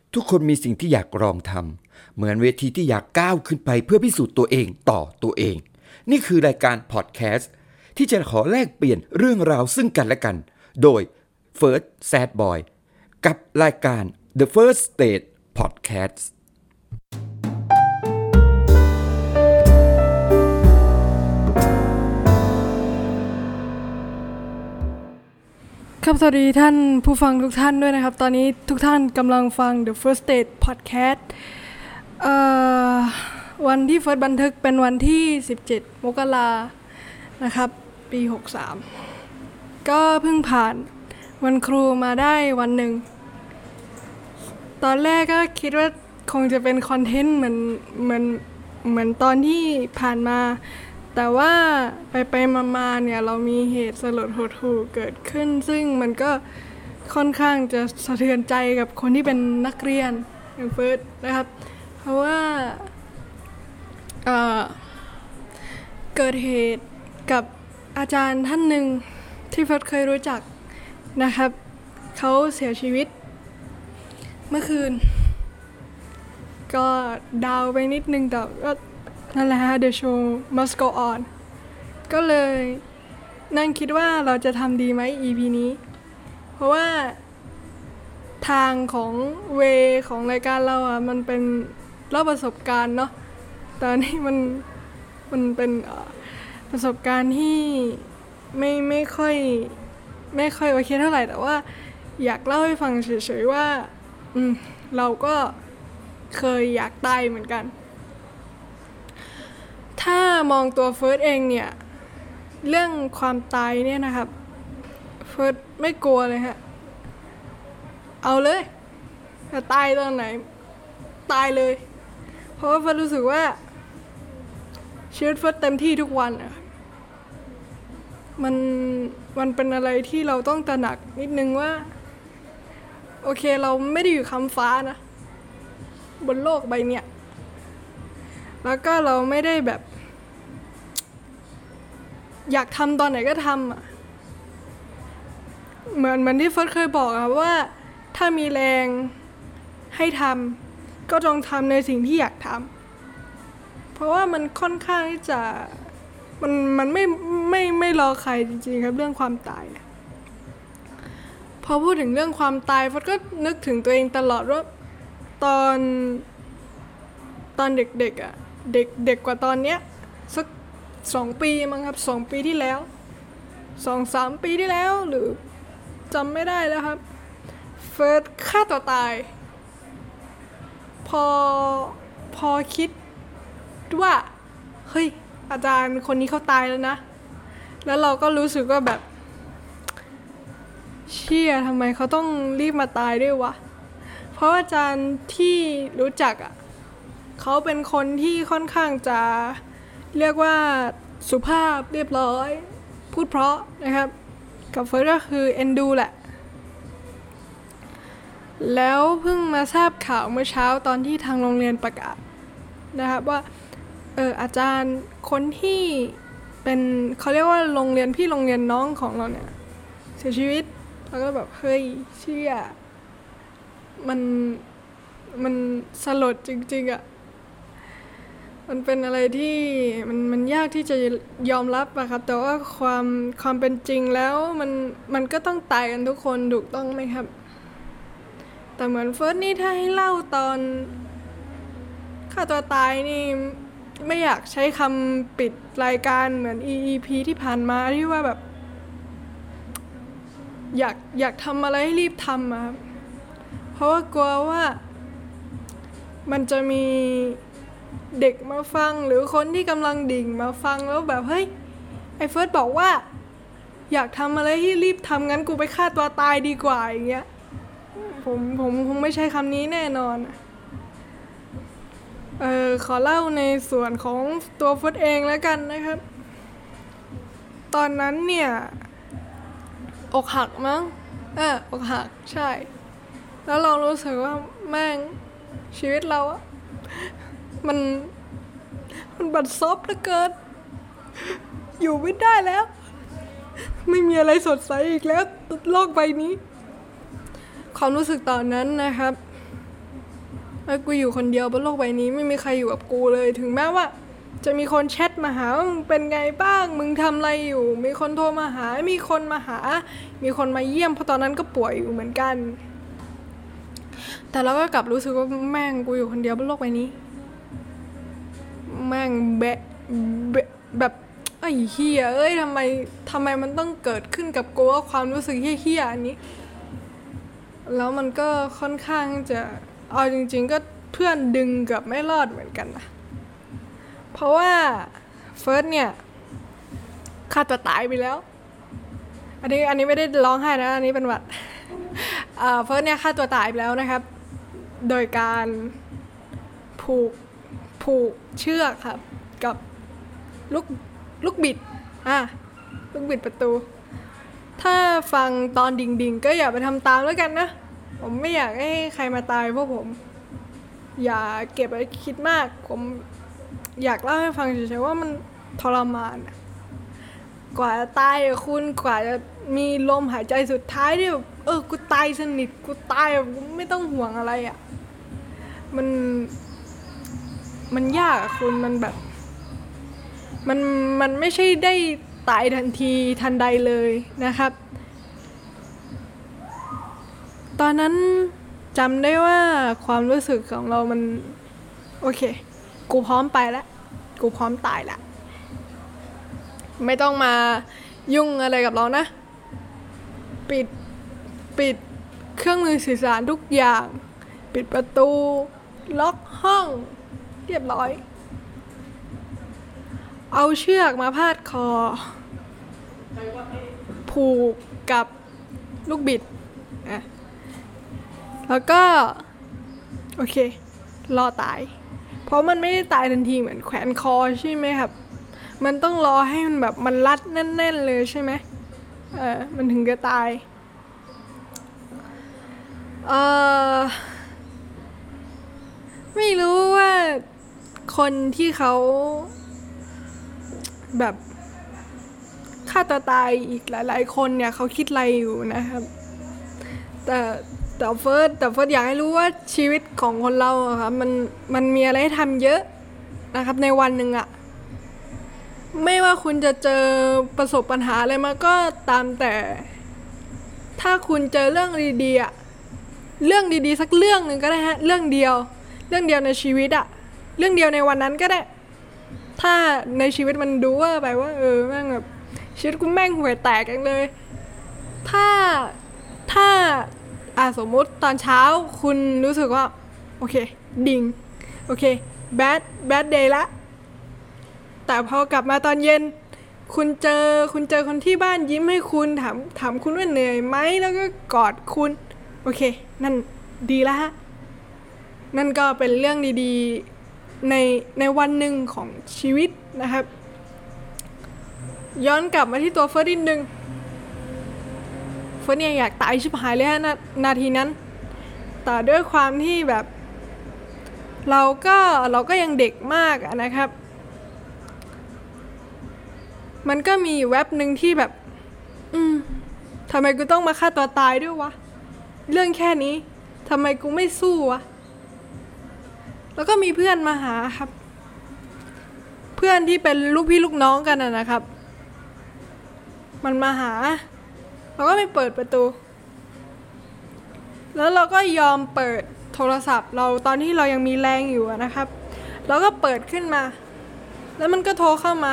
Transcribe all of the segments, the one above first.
ทุกคนมีสิ่งที่อยากลองทำเหมือนเวทีที่อยากก้าวขึ้นไปเพื่อพิสูจน์ตัวเองต่อตัวเองนี่คือรายการพอดแคสต์ที่จะขอแลกเปลี่ยนเรื่องราวซึ่งกันและกันโดย First Sad Boy กับรายการ The First Stage Podcast ครับสวัสดีท่านผู้ฟังทุกท่านด้วยนะครับตอนนี้ทุกท่านกำลังฟัง The First Stage Podcast วันที่เฟิร์สบันทึกเป็นวันที่17มกรานะครับปี63ก็เพิ่งผ่านวันครูมาได้วันหนึ่งตอนแรกก็คิดว่าคงจะเป็นคอนเทนต์เหมือนตอนที่ผ่านมาแต่ว่าไปมาเนี่ยเรามีเหตุสลดหดหู่เกิดขึ้นซึ่งมันก็ค่อนข้างจะสะเทือนใจกับคนที่เป็นนักเรียนอย่างเฟิร์สนะครับเพราะว่าเกิดเหตุกับอาจารย์ท่านหนึ่งที่เฟิร์สเคยรู้จักนะครับเขาเสียชีวิตเมื่อคืนก็ดาวไปนิดนึงแต่ก็นั่นแหละฮะ The show must go on ก็เลยนั่งคิดว่าเราจะทำดีไหม EP นี้เพราะว่าทางของเวของรายการเราอ่ะมันเป็นเล่าประสบการณ์เนาะแต่นี่มันเป็นประสบการณ์ที่ไม่ค่อยโอเคเท่าไหร่แต่ว่าอยากเล่าให้ฟังเฉยๆว่าเราก็เคยอยากตายเหมือนกันถ้ามองตัวเฟิร์สเองเนี่ยเรื่องความตายเนี่ยนะครับเฟิร์สไม่กลัวเลยฮะเอาเลยจะตายตอนไหนตายเลยเพราะว่าเฟิร์สรู้สึกว่าชีวิตเฟิร์สเต็มที่ทุกวันอะมันเป็นอะไรที่เราต้องตระหนักนิดนึงว่าโอเคเราไม่ได้อยู่คำฟ้านะบนโลกใบเนี้ยแล้วก็เราไม่ได้แบบอยากทำตอนไหนก็ทำอะเหมือนที่เฟิร์สเคยบอกอะว่าถ้ามีแรงให้ทำก็จงทำในสิ่งที่อยากทำเพราะว่ามันค่อนข้างที่จะมันไม่รอใครจริงๆครับเรื่องความตายนะพอพูดถึงเรื่องความตายเฟิร์สก็นึกถึงตัวเองตลอดว่าตอนเด็กๆอ่ะเด็กกว่าตอนเนี้ยสัก2 ปีมั้งครับ2 ปีที่แล้ว 2-3 ปีที่แล้วหรือจำไม่ได้แล้วครับเฟิร์สฆ่าตัวตายพอคิดว่าเฮ้ยอาจารย์คนนี้เขาตายแล้วนะแล้วเราก็รู้สึกว่าแบบเชี่ยทำไมเขาต้องรีบมาตายด้วยวะเพราะอาจารย์ที่รู้จักอ่ะเขาเป็นคนที่ค่อนข้างจะเรียกว่าสุภาพเรียบร้อยพูดเพราะนะครับกับเฟิร์สก็คือเอ็นดูแหละแล้วเพิ่งมาทราบข่าวเมื่อเช้าตอนที่ทางโรงเรียนประกาศนะครับว่าอาจารย์คนที่เป็นเขาเรียกว่าโรงเรียนพี่โรงเรียนน้องของเราเนี่ยเสียชีวิตแล้วก็แบบเฮ้ยเชี่ยมันสลดจริงๆอ่ะมันเป็นอะไรที่มันยากที่จะยอมรับอะครับแต่ว่าความเป็นจริงแล้วมันก็ต้องตายกันทุกคนถูกต้องไหมครับแต่เหมือนเฟิร์สนี่ถ้าให้เล่าตอนฆ่าตัวตายนี่ไม่อยากใช้คำปิดรายการเหมือน EP ที่ผ่านมาที่ว่าแบบอยากทำอะไรให้รีบทำอะครับเพราะว่ากลัวว่ามันจะมีเด็กมาฟังหรือคนที่กำลังดิ่งมาฟังแล้วแบบเฮ้ยไอ้เฟิร์สบอกว่าอยากทำอะไรให้รีบทำงั้นกูไปฆ่าตัวตายดีกว่าอย่างเงี้ยผมคงไม่ใช้คำนี้แน่นอนขอเล่าในส่วนของตัวเฟิร์สเองแล้วกันนะครับตอนนั้นเนี่ยอกหักมั้งอกหักใช่แล้วเรารู้สึกว่าแม่งชีวิตเราอะมันบัดซบเหลือเกินอยู่ไม่ได้แล้วไม่มีอะไรสดใสอีกแล้วโลกใบนี้ความรู้สึกตอนนั้นนะครับกูอยู่คนเดียวบนโลกใบนี้ไม่มีใครอยู่กับกูเลยถึงแม้ว่าจะมีคนแชทมาหาว่ามึงเป็นไงบ้างมึงทำอะไรอยู่มีคนโทรมาหามีคนมาหามีคนมาเยี่ยมเพราะตอนนั้นก็ป่วยอยู่เหมือนกันแต่เราก็กลับรู้สึกว่าแม่งกูอยู่คนเดียวบนโลกใบนี้แม่งแบบไอ้เหี้ยเอ้ยทำไมมันต้องเกิดขึ้นกับกูว่าความรู้สึกเหี้ยๆอันนี้แล้วมันก็ค่อนข้างจะเอาจริงๆก็เพื่อนดึงเกือบไม่รอดเหมือนกันนะเพราะว่าเฟิร์สเนี่ยฆ่าตัวตายไปแล้วอันนี้ไม่ได้ร้องไห้นะอันนี้เป็นหวัดเฟิร์สเนี่ยฆ่าตัวตายไปแล้วนะครับโดยการผูกเชือกครับกับลูกบิดลูกบิดประตูถ้าฟังตอนดิ่งๆก็อย่าไปทำตามแล้วกันนะผมไม่อยากให้ใครมาตายเพราะผมอย่าเก็บไว้คิดมากผมอยากเล่าให้ฟังเฉยๆว่ามันทรมานกว่าจะตายคุณกว่าจะมีลมหายใจสุดท้ายที่แบบกูตายสนิทกูตายแบบไม่ต้องห่วงอะไรมันยากคุณมันแบบมันไม่ใช่ได้ตายทันทีทันใดเลยนะครับตอนนั้นจำได้ว่าความรู้สึกของเรามันโอเคกูพร้อมไปแล้วกูพร้อมตายแล้วไม่ต้องมายุ่งอะไรกับเรานะปิดเครื่องมือสื่อสารทุกอย่างปิดประตูล็อกห้องเรียบร้อยเอาเชือกมาพาดคอผูกกับลูกบิดแล้วก็โอเครอตายเพราะมันไม่ได้ตายทันทีเหมือนแขวนคอใช่ไหมครับมันต้องรอให้มันแบบมันรัดแน่นๆเลยใช่ไหมมันถึงจะตายไม่รู้ว่าคนที่เขาแบบฆ่าตัวตายอีกหลายๆคนเนี่ยเขาคิดอะไรอยู่นะครับแต่เฟิร์สอยากให้รู้ว่าชีวิตของคนเราอะค่ะมันมีอะไรให้ทำเยอะนะครับในวันหนึ่งอะไม่ว่าคุณจะเจอประสบปัญหาอะไรมาก็ตามแต่ถ้าคุณเจอเรื่องดีๆอะเรื่องดีๆสักเรื่องหนึ่งก็ได้ฮะเรื่องเดียวในชีวิตอะเรื่องเดียวในวันนั้นก็ได้ถ้าในชีวิตมันดูว่าไปว่าแม่งแบบชีวิตกูแม่งห่วยแตกกันเลยถ้าสมมุติตอนเช้าคุณรู้สึกว่าโอเคดิ่งโอเคแบดเดย์ละแต่พอกลับมาตอนเย็นคุณเจอคนที่บ้านยิ้มให้คุณถามคุณว่าเหนื่อยไหมแล้วก็กอดคุณโอเคนั่นดีละฮะนั่นก็เป็นเรื่องดีๆในวันหนึ่งของชีวิตนะครับย้อนกลับมาที่ตัวเฟิร์สนิดนึงเฟิร์สเนี่ยอยากตายชิบหายเลยฮะนาทีนั้นแต่ด้วยความที่แบบเราก็ยังเด็กมากนะครับมันก็มีแว็บหนึ่งที่แบบทำไมกูต้องมาฆ่าตัวตายด้วยวะเรื่องแค่นี้ทำไมกูไม่สู้วะแล้วก็มีเพื่อนมาหาครับเพื่อนที่เป็นลูกพี่ลูกน้องกันนะครับมันมาหาเราก็ไปเปิดประตูแล้วเราก็ยอมเปิดโทรศัพท์เราตอนที่เรายังมีแรงอยู่นะครับเราก็เปิดขึ้นมาแล้วมันก็โทรเข้ามา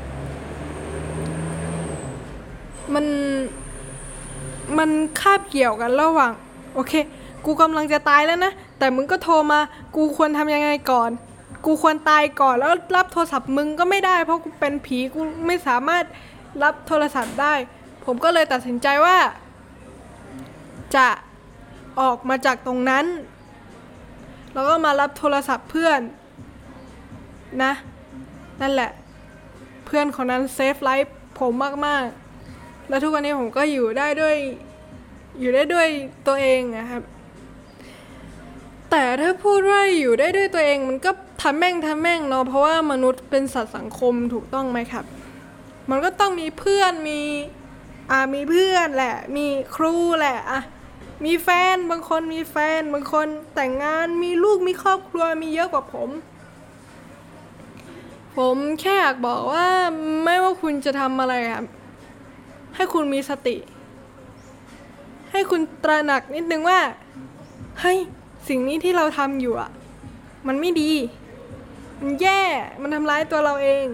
มันคาบเกี่ยวกันระหว่างโอเคกูกำลังจะตายแล้วนะแต่มึงก็โทรมากูควรทำยังไงก่อนกูควรตายก่อนแล้วรับโทรศัพท์มึงก็ไม่ได้เพราะกูเป็นผีกูไม่สามารถรับโทรศัพท์ได้ผมก็เลยตัดสินใจว่าจะออกมาจากตรงนั้นแล้วก็มารับโทรศัพท์เพื่อนนะนั่นแหละเพื่อนคนนั้นเซฟไลฟ์ผมมากๆแล้วทุกวันนี้ผมก็อยู่ได้ด้วยตัวเองนะครับแต่ถ้าพูดว่าอยู่ได้ด้วยตัวเองมันก็ทำแม่งเนาะเพราะว่ามนุษย์เป็นสัตว์สังคมถูกต้องไหมครับมันก็ต้องมีเพื่อนมีเพื่อนแหละมีครูแหละมีแฟนบางคนมีแฟนบางคนแต่งงานมีลูกมีครอบครัวมีเยอะกว่าผมแค่อยากบอกว่าไม่ว่าคุณจะทำอะไรครับให้คุณมีสติให้คุณตระหนักนิดนึงว่าเฮ้ยสิ่งนี้ที่เราทำอยู่อ่ะมันไม่ดีมันแย่มันทำร้ายตัวเราเอง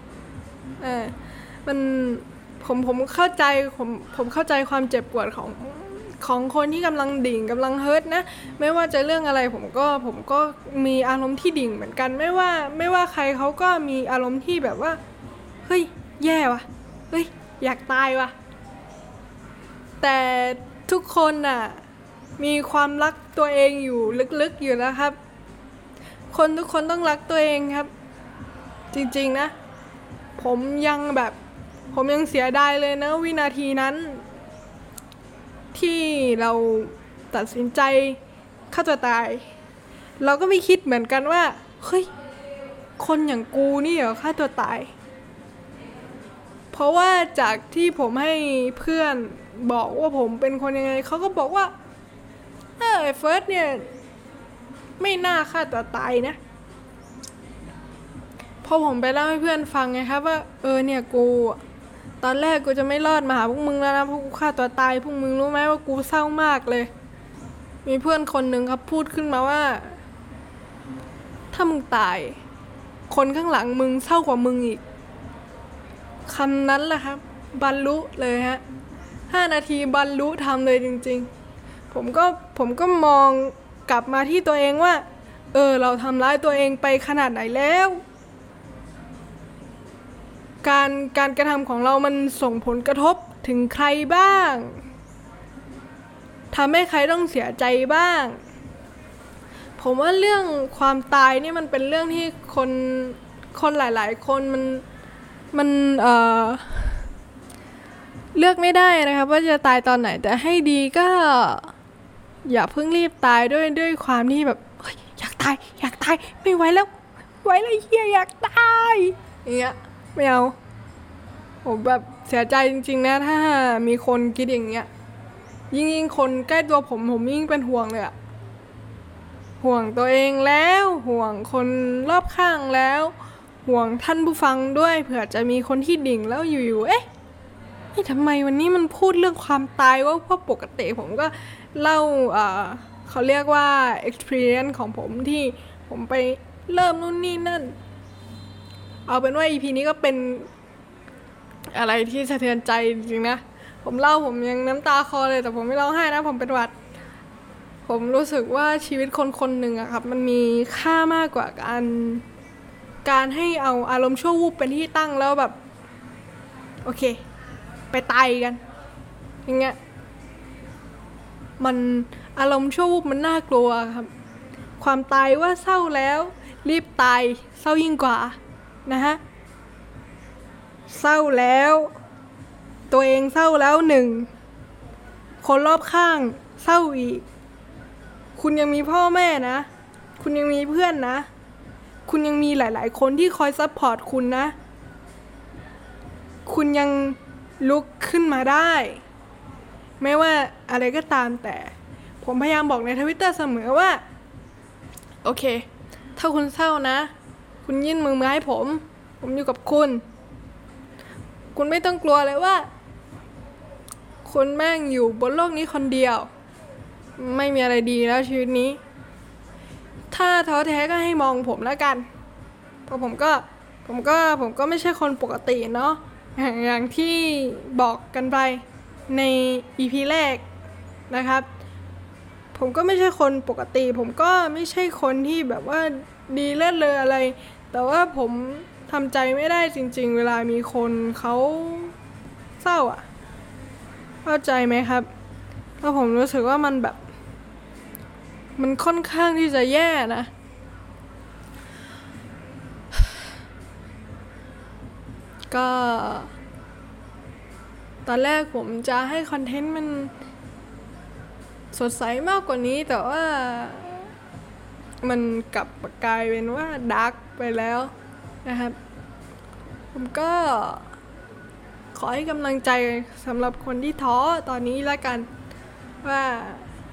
มันผมเข้าใจผมเข้าใจความเจ็บปวดของคนที่กำลังดิ่งกำลังเฮิร์ตนะไม่ว่าจะเรื่องอะไรผมก็มีอารมณ์ที่ดิ่งเหมือนกันไม่ว่าใครเขาก็มีอารมณ์ที่แบบว่าเฮ้ยแย่ว่ะเฮ้ยอยากตายว่ะแต่ทุกคนน่ะมีความรักตัวเองอยู่ลึกๆอยู่นะครับทุกคนต้องรักตัวเองครับจริงๆนะผมยังเสียดายเลยนะวินาทีนั้นที่เราตัดสินใจฆ่าตัวตายเราก็ไม่คิดเหมือนกันว่าเฮ้ยคนอย่างกูนี่เหรอฆ่าตัวตายเพราะว่าจากที่ผมให้เพื่อนบอกว่าผมเป็นคนยังไงเขาก็บอกว่าไอ้เฟิร์สเนี่ยไม่น่าฆ่าตัวตายนะพอผมไปเล่าให้เพื่อนฟังไงครับว่าเนี่ยกูตอนแรกกูจะไม่รอดมาหาพวกมึงแล้วนะพวกกูฆ่าตัวตายพวกมึงรู้ไหมว่ากูเศร้ามากเลยมีเพื่อนคนหนึ่งครับพูดขึ้นมาว่าถ้ามึงตายคนข้างหลังมึงเศร้ากว่ามึงอีกคำนั้นแหละครับบรรลุเลยฮะ5 นาทีบรรลุทำเลยจริงๆผมก็มองกลับมาที่ตัวเองว่าเราทำร้ายตัวเองไปขนาดไหนแล้วการกระทำของเรามันส่งผลกระทบถึงใครบ้างทำให้ใครต้องเสียใจบ้างผมว่าเรื่องความตายนี่มันเป็นเรื่องที่คนหลายๆคนมันเลือกไม่ได้นะครับว่าจะตายตอนไหนแต่ให้ดีก็อย่าเพิ่งรีบตายด้วยความที่แบบอยากตายไม่ไหวแล้วเฮียอยากตายอย่างเงี้ยไม่เอาผมแบบเสียใจจริงๆนะถ้ามีคนคิดอย่างเงี้ยยิ่งคนใกล้ตัวผมยิ่งเป็นห่วงเลยอะห่วงตัวเองแล้วห่วงคนรอบข้างแล้วห่วงท่านผู้ฟังด้วยเผื่อจะมีคนที่ดิ่งแล้วอยู่ทำไมวันนี้มันพูดเรื่องความตายว่าเพราะปกติผมก็เล่าเขาเรียกว่า experience ของผมที่ผมไปเริ่มนู่นนี่นั่นเอาเป็นว่า EP นี้ก็เป็นอะไรที่สะเทือนใจจริงๆนะผมเล่าผมยังน้ำตาคลอเลยแต่ผมไม่ร้องไห้นะผมเป็นหวัดผมรู้สึกว่าชีวิตคนหนึ่งอะครับมันมีค่ามากกว่าการให้เอาอารมณ์ชั่ววูบเป็นที่ตั้งแล้วแบบโอเคไปตายกันอย่างเงี้ยมันอารมณ์ชั่ววูบมันน่ากลัวครับความตายว่าเศร้าแล้วรีบตายเศร้ายิ่งกว่านะฮะเศร้าแล้วตัวเองเศร้าแล้ว1คนรอบข้างเศร้าอีกคุณยังมีพ่อแม่นะคุณยังมีเพื่อนนะคุณยังมีหลายๆคนที่คอยซัพพอร์ตคุณนะคุณยังลุกขึ้นมาได้ไม่ว่าอะไรก็ตามแต่ผมพยายามบอกใน Twitter เสมอว่าโอเคถ้าคุณเศร้านะคุณยื่นมือมาให้ผมอยู่กับคุณไม่ต้องกลัวเลยว่าคุณแม่งอยู่บนโลกนี้คนเดียวไม่มีอะไรดีแล้วชีวิตนี้ถ้าท้อแท้ก็ให้มองผมแล้วกันเพราะผมก็ไม่ใช่คนปกติเนาะอย่างที่บอกกันไปใน EP แรกนะครับผมก็ไม่ใช่คนปกติผมก็ไม่ใช่คนที่แบบว่าดีเลิศเลออะไรแต่ว่าผมทำใจไม่ได้จริงๆเวลามีคนเขาเศร้าอ่ะเข้าใจไหมครับเพราะผมรู้สึกว่ามันแบบมันค่อนข้างที่จะแย่นะก็ตอนแรกผมจะให้คอนเทนต์มันสดใสมากกว่านี้แต่ว่ามันกลับกลายเป็นว่าดาร์กไปแล้วนะครับผมก็ขอให้กำลังใจสำหรับคนที่ท้อตอนนี้ละกันว่า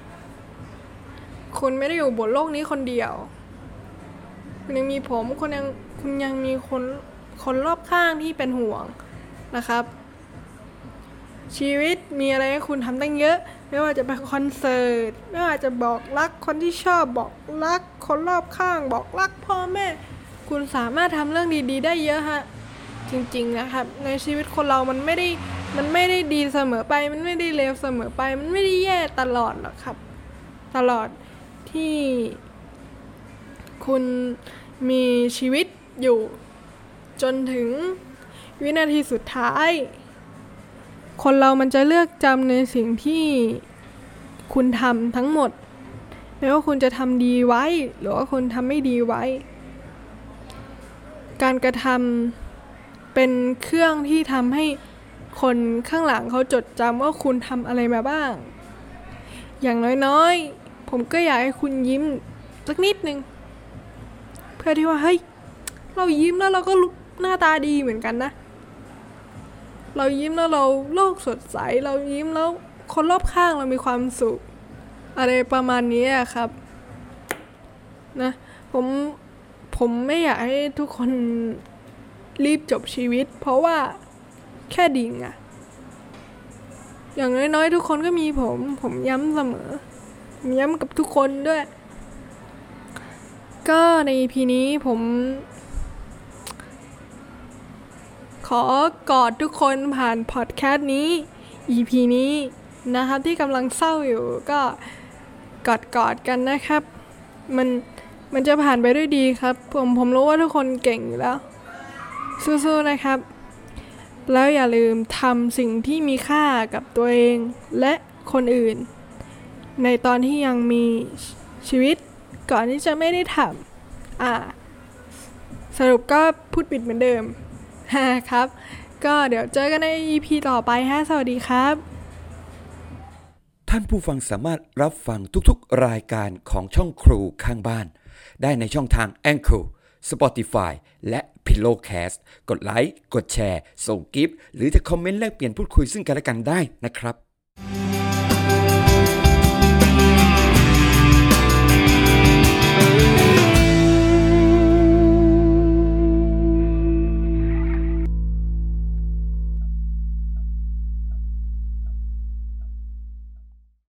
คุณไม่ได้อยู่บนโลกนี้คนเดียวคุณยังมีผมคุณยังมีคนรอบข้างที่เป็นห่วงนะครับชีวิตมีอะไรให้คุณทำตั้งเยอะไม่ว่าจะไปคอนเสิร์ตไม่ว่าจะบอกรักคนที่ชอบบอกรักคนรอบข้างบอกรักพ่อแม่คุณสามารถทำเรื่องดีๆได้เยอะฮะจริงๆนะครับในชีวิตคนเรามันไม่ได้ดีเสมอไปมันไม่ได้เลวเสมอไปมันไม่ได้แย่ตลอดหรอกครับตลอดที่คุณมีชีวิตอยู่จนถึงวินาทีสุดท้ายคนเรามันจะเลือกจำในสิ่งที่คุณทำทั้งหมดไม่ว่าคุณจะทำดีไว้หรือว่าคุณทำไม่ดีไว้การกระทำเป็นเครื่องที่ทำให้คนข้างหลังเขาจดจำว่าคุณทำอะไรมาบ้างอย่างน้อยๆผมก็อยากให้คุณยิ้มสักนิดนึงเพื่อที่ว่าเฮ้ยเรายิ้มแล้วเราก็หน้าตาดีเหมือนกันนะเรายิ้มแล้วเราโลกสดใสเรายิ้มแล้วคนรอบข้างเรามีความสุขอะไรประมาณนี้ครับนะผมไม่อยากให้ทุกคนรีบจบชีวิตเพราะว่าแค่ดิ่งอะอย่างน้อยๆทุกคนก็มีผมย้ำเสมอผมย้ำกับทุกคนด้วยก็ใน EP นี้ผมขอกอดทุกคนผ่านพอดแคสต์นี้ EP นี้นะครับที่กำลังเศร้าอยู่ก็กอดกันนะครับมันจะผ่านไปด้วยดีครับผมรู้ว่าทุกคนเก่งอยู่แล้วสู้ๆนะครับแล้วอย่าลืมทำสิ่งที่มีค่ากับตัวเองและคนอื่นในตอนที่ยังมีชีวิตก่อนที่จะไม่ได้ทำสรุปก็พูดปิดเหมือนเดิมครับก็เดี๋ยวเจอกันใน EP ต่อไปฮะสวัสดีครับท่านผู้ฟังสามารถรับฟังทุกๆรายการของช่องครูข้างบ้านได้ในช่องทาง Anchor Spotify และ Pillowcast กดไลค์กดแชร์ส่งกิฟต์หรือจะคอมเมนต์แลกเปลี่ยนพูดคุยซึ่งกันและกันได้นะครับ